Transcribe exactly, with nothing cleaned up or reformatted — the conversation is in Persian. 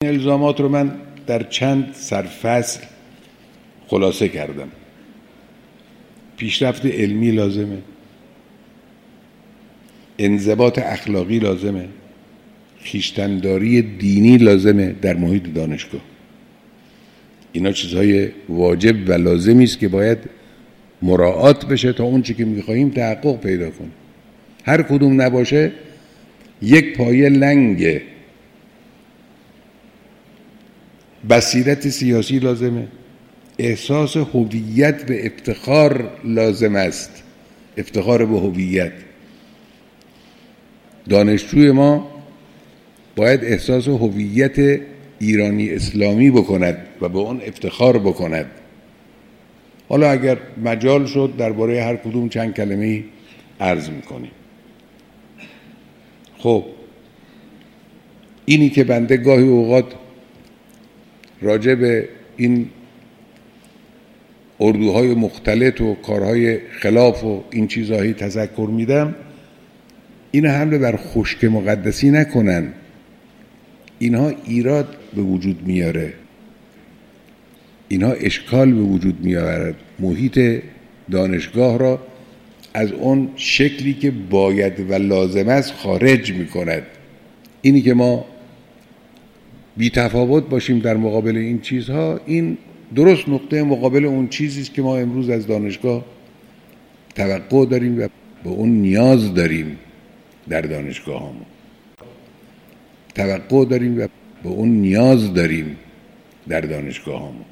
الزامات رو من در چند سرفصل خلاصه کردم. پیشرفت علمی لازمه، انضباط اخلاقی لازمه، خویشتن‌داری دینی لازمه در محیط دانشگاه. اینا چیزهای واجب و لازمی است که باید مراعات بشه تا اون چی که می‌خوایم تحقق پیدا کنه. هر کدوم نباشه یک پایه لنگه. بصیرت سیاسی لازمه، احساس هویت و افتخار لازم است، افتخار به هویت. دانشجوی ما باید احساس هویت ایرانی اسلامی بکند و به اون افتخار بکند. حالا اگر مجال شد درباره هر کدوم چند کلمه‌ای عرض می‌کنیم. خب اینی که بنده گاهی اوقات راجع به این اردوهای مختلط و کارهای خلاف و این چیزهایی تذکر میدم، این حمله بر خشک مقدسی نکنن. اینها ایراد به وجود میاره، اینها اشکال به وجود میارد، محیط دانشگاه را از اون شکلی که باید و لازم است خارج میکند. اینی که ما بی تفاوت باشیم در مقابل این چیزها، این درست نقطه مقابل اون چیزی است که ما امروز از دانشگاه توقع داریم و به اون نیاز داریم. در دانشگاه همون توقع داریم و به اون نیاز داریم در دانشگاه همون